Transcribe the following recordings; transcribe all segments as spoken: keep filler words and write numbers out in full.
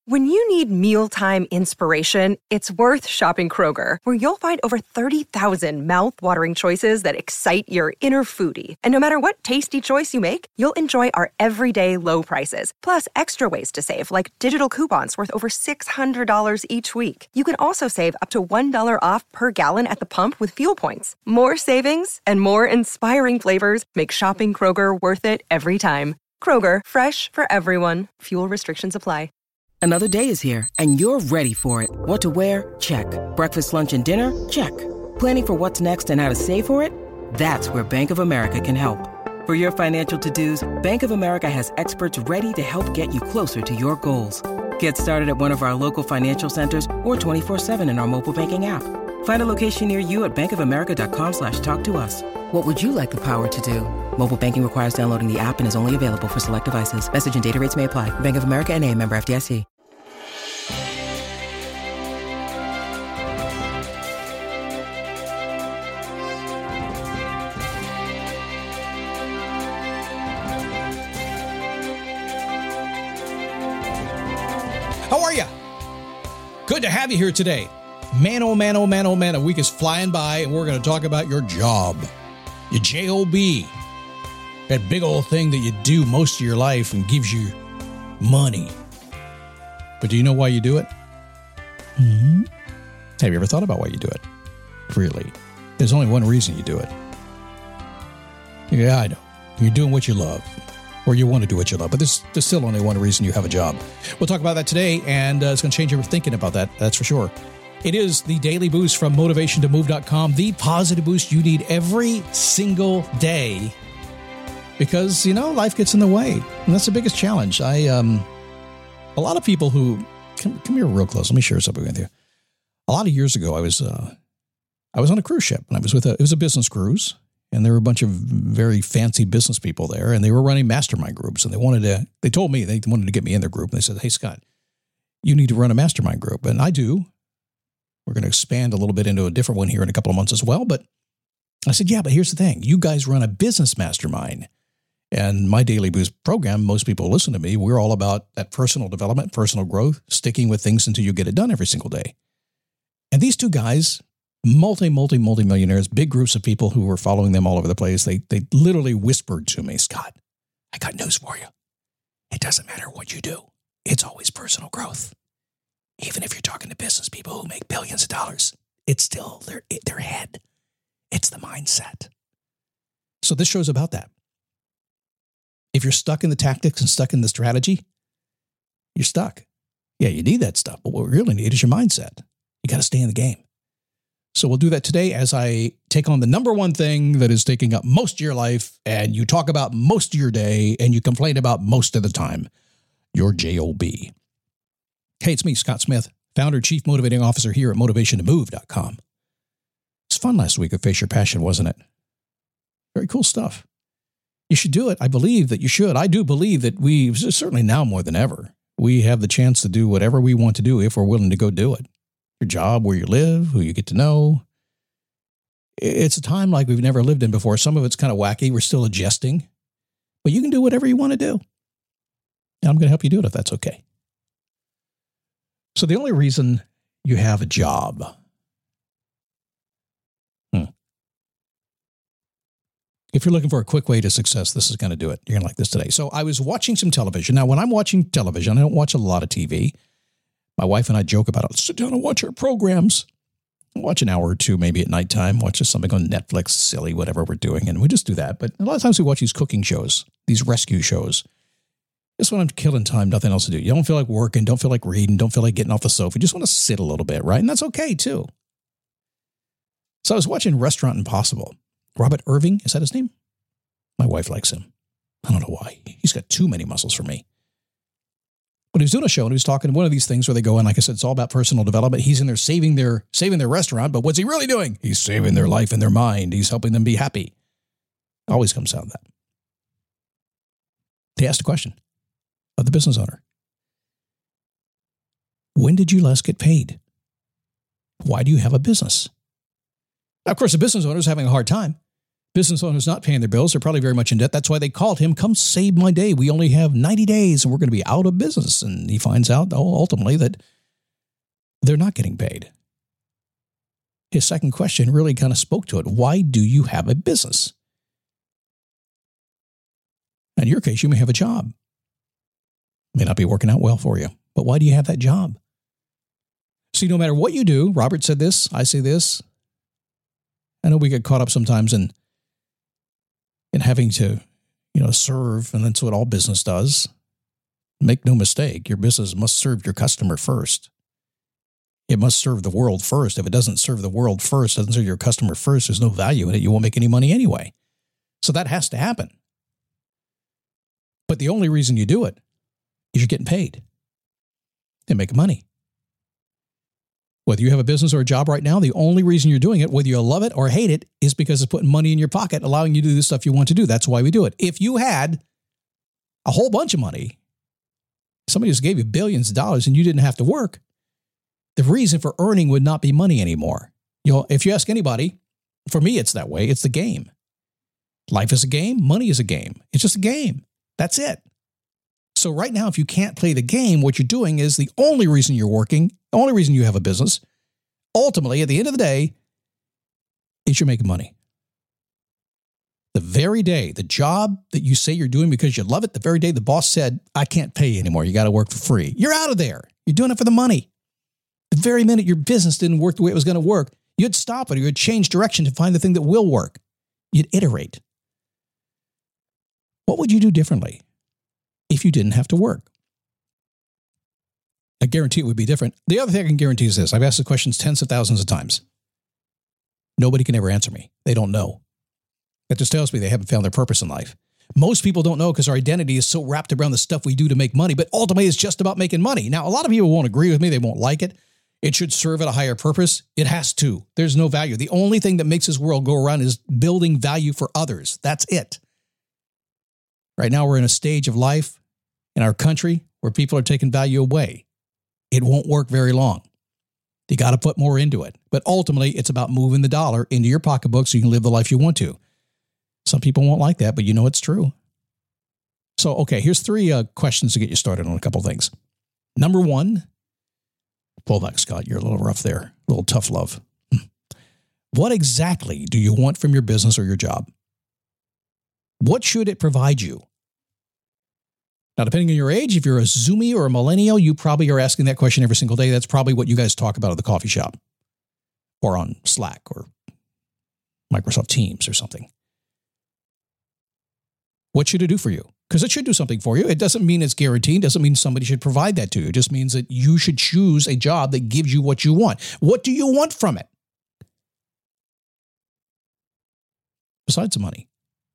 When you need mealtime inspiration, it's worth shopping Kroger, where you'll find over thirty thousand mouth-watering choices that excite your inner foodie. And no matter what tasty choice you make, you'll enjoy our everyday low prices, plus extra ways to save, like digital coupons worth over six hundred dollars each week. You can also save up to one dollar off per gallon at the pump with fuel points. More savings and more inspiring flavors make shopping Kroger worth it every time. Kroger, fresh for everyone. Fuel restrictions apply. Another day is here, and you're ready for it. What to wear? Check. Breakfast, lunch, and dinner? Check. Planning for what's next and how to save for it? That's where Bank of America can help. For your financial to-dos, Bank of America has experts ready to help get you closer to your goals. Get started at one of our local financial centers or twenty-four seven in our mobile banking app. Find a location near you at bankofamerica.com slash talk to us. What would you like the power to do? Mobile banking requires downloading the app and is only available for select devices. Message and data rates may apply. Bank of America N A, member F D I C. How are you? Good to have you here today. Man, oh man, oh man, oh man, a week is flying by, and we're going to talk about your job, your J O B, that big old thing that you do most of your life and gives you money. But do you know why you do it? Mm-hmm. Have you ever thought about why you do it? Really? There's only one reason you do it. Yeah, I know. You're doing what you love. Or you want to do what you love, but there's, there's still only one reason you have a job. We'll talk about that today, and uh, it's going to change your thinking about that, that's for sure. It is the Daily Boost from motivation to move dot com, the positive boost you need every single day, because, you know, life gets in the way, and that's the biggest challenge. I, um, a lot of people who, come, come here real close, let me share something with you. A lot of years ago, I was, uh, I was on a cruise ship, and I was with a, it was a business cruise. And there were a bunch of very fancy business people there, and they were running mastermind groups. And they wanted to, they told me they wanted to get me in their group. And they said, hey, Scott, you need to run a mastermind group. And I do. We're going to expand a little bit into a different one here in a couple of months as well. But I said, yeah, but here's the thing. You guys run a business mastermind. And my Daily Boost program, most people listen to me. We're all about that personal development, personal growth, sticking with things until you get it done every single day. And these two guys, multi, multi, multi-millionaires, big groups of people who were following them all over the place. They they literally whispered to me, Scott, I got news for you. It doesn't matter what you do. It's always personal growth. Even if you're talking to business people who make billions of dollars, it's still their, their head. It's the mindset. So this show's about that. If you're stuck in the tactics and stuck in the strategy, you're stuck. Yeah, you need that stuff, but what we really need is your mindset. You got to stay in the game. So we'll do that today as I take on the number one thing that is taking up most of your life, and you talk about most of your day, and you complain about most of the time, your J O B. Hey, it's me, Scott Smith, founder, chief motivating officer here at motivation to move dot com. It's fun last week at Face Your Passion, wasn't it? Very cool stuff. You should do it. I believe that you should. I do believe that we, certainly now more than ever, we have the chance to do whatever we want to do if we're willing to go do it. Your job, where you live, who you get to know. It's a time like we've never lived in before. Some of it's kind of wacky. We're still adjusting. But you can do whatever you want to do. And I'm going to help you do it if that's okay. So the only reason you have a job. Hmm. If you're looking for a quick way to success, this is going to do it. You're going to like this today. So I was watching some television. Now, when I'm watching television, I don't watch a lot of T V. My wife and I joke about it. Let's sit down and watch our programs. Watch an hour or two, maybe at nighttime. Watch something on Netflix, silly, whatever we're doing. And we just do that. But a lot of times we watch these cooking shows, these rescue shows. Just when I'm killing time, nothing else to do. You don't feel like working, don't feel like reading, don't feel like getting off the sofa. You just want to sit a little bit, right? And that's okay, too. So I was watching Restaurant Impossible. Robert Irving, is that his name? My wife likes him. I don't know why. He's got too many muscles for me. But he was doing a show and he was talking one of these things where they go in, like I said, it's all about personal development. He's in there saving their saving their restaurant, but what's he really doing? He's saving their life and their mind. He's helping them be happy. Always comes down to that. They asked a question of the business owner. When did you last get paid? Why do you have a business? Now, of course, the business owner is having a hard time Business owners not paying their bills are probably very much in debt. That's why they called him, come save my day. We only have ninety days and we're going to be out of business. And he finds out ultimately that they're not getting paid. His second question really kind of spoke to it. Why do you have a business? In your case, you may have a job. It may not be working out well for you, but why do you have that job? See, no matter what you do, Robert said this, I say this. I know we get caught up sometimes in and having to, you know, serve, and that's what all business does. Make no mistake, your business must serve your customer first. It must serve the world first. If it doesn't serve the world first, doesn't serve your customer first, there's no value in it. You won't make any money anyway. So that has to happen. But the only reason you do it is you're getting paid and make money. Whether you have a business or a job right now, the only reason you're doing it, whether you love it or hate it, is because it's putting money in your pocket, allowing you to do the stuff you want to do. That's why we do it. If you had a whole bunch of money, somebody just gave you billions of dollars and you didn't have to work, the reason for earning would not be money anymore. You know, if you ask anybody, for me, it's that way. It's the game. Life is a game. Money is a game. It's just a game. That's it. So right now, if you can't play the game, what you're doing is the only reason you're working, the only reason you have a business, ultimately, at the end of the day, is you're making money. The very day, the job that you say you're doing because you love it, the very day the boss said, I can't pay you anymore, you got to work for free, you're out of there. You're doing it for the money. The very minute your business didn't work the way it was going to work, you'd stop it or you'd change direction to find the thing that will work. You'd iterate. What would you do differently if you didn't have to work? I guarantee it would be different. The other thing I can guarantee is this. I've asked the questions tens of thousands of times. Nobody can ever answer me. They don't know. That just tells me they haven't found their purpose in life. Most people don't know because our identity is so wrapped around the stuff we do to make money, but ultimately it's just about making money. Now, a lot of people won't agree with me. They won't like it. It should serve at a higher purpose. It has to. There's no value. The only thing that makes this world go around is building value for others. That's it. Right now, we're in a stage of life in our country where people are taking value away. It won't work very long. You got to put more into it. But ultimately, it's about moving the dollar into your pocketbook so you can live the life you want to. Some people won't like that, but you know it's true. So, okay, here's three uh, questions to get you started on a couple things. Number one, pull back, Scott. You're a little rough there. A little tough love. What exactly do you want from your business or your job? What should it provide you? Now, depending on your age, if you're a Zoomie or a millennial, you probably are asking that question every single day. That's probably what you guys talk about at the coffee shop or on Slack or Microsoft Teams or something. What should it do for you? Because it should do something for you. It doesn't mean it's guaranteed. It doesn't mean somebody should provide that to you. It just means that you should choose a job that gives you what you want. What do you want from it? Besides the money.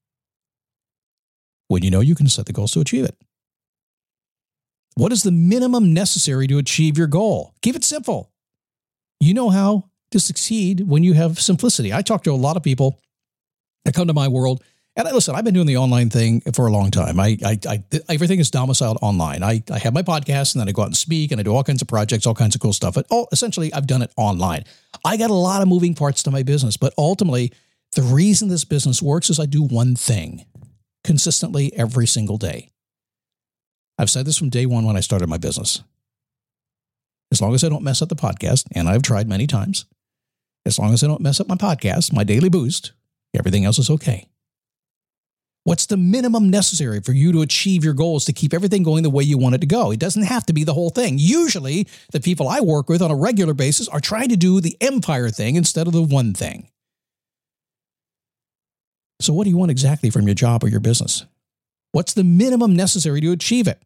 When you know you can set the goals to achieve it. What is the minimum necessary to achieve your goal? Keep it simple. You know how to succeed when you have simplicity. I talk to a lot of people that come to my world. And I, listen, I've been doing the online thing for a long time. I, I, I everything is domiciled online. I, I have my podcast and then I go out and speak and I do all kinds of projects, all kinds of cool stuff. But oh, essentially, I've done it online. I got a lot of moving parts to my business, but ultimately, the reason this business works is I do one thing consistently every single day. I've said this from day one when I started my business. As long as I don't mess up the podcast, and I've tried many times, as long as I don't mess up my podcast, my daily boost, everything else is okay. What's the minimum necessary for you to achieve your goals to keep everything going the way you want it to go? It doesn't have to be the whole thing. Usually, the people I work with on a regular basis are trying to do the empire thing instead of the one thing. So what do you want exactly from your job or your business? What's the minimum necessary to achieve it?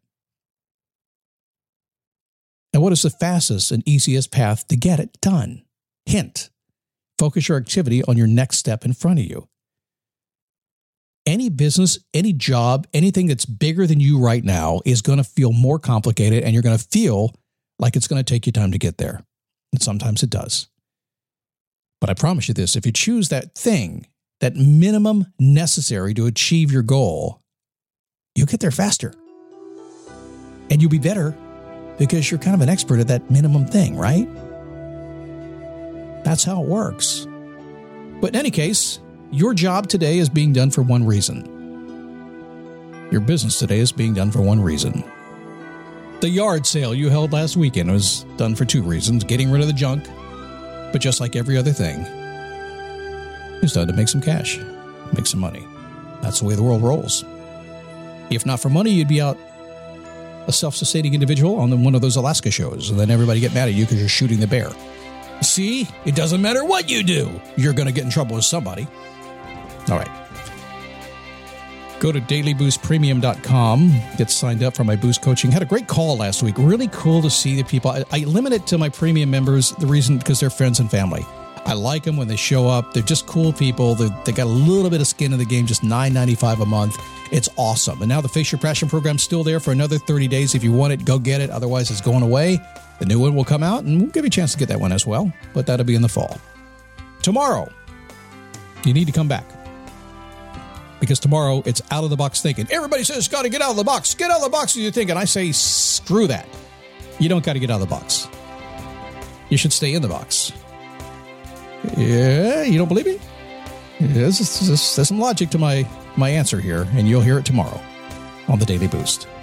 And what is the fastest and easiest path to get it done? Hint, focus your activity on your next step in front of you. Any business, any job, anything that's bigger than you right now is going to feel more complicated and you're going to feel like it's going to take you time to get there. And sometimes it does. But I promise you this, if you choose that thing, that minimum necessary to achieve your goal, you'll get there faster. And you'll be better because you're kind of an expert at that minimum thing, right? That's how it works. But in any case, Your job today is being done for one reason. Your business today is being done for one reason. The yard sale you held last weekend was done for two reasons: getting rid of the junk, but just like every other thing, it was done to make some cash, make some money. That's the way the world rolls. If not for money, you'd be out a self-sustaining individual on one of those Alaska shows, and then everybody get mad at you because you're shooting the bear. See, it doesn't matter what you do, you're going to get in trouble with somebody. All right. Go to daily boost premium dot com. Get signed up for my Boost coaching. Had a great call last week. Really cool to see the people. I, I limit it to my premium members. The reason, because they're friends and family. I like them when they show up. They're just cool people. They're, they got a little bit of skin in the game, just nine ninety-five a month. It's awesome. And now the Face Your Passion program's still there for another thirty days. If you want it, go get it. Otherwise, it's going away. The new one will come out, and we'll give you a chance to get that one as well. But that'll be in the fall. Tomorrow, you need to come back. Because tomorrow, it's out-of-the-box thinking. Everybody says, got to get out of the box. Get out of the box, as you think. And I say, screw that. You don't got to get out of the box. You should stay in the box. Yeah, you don't believe me? There's, there's, there's some logic to my, my answer here, and you'll hear it tomorrow on the Daily Boost.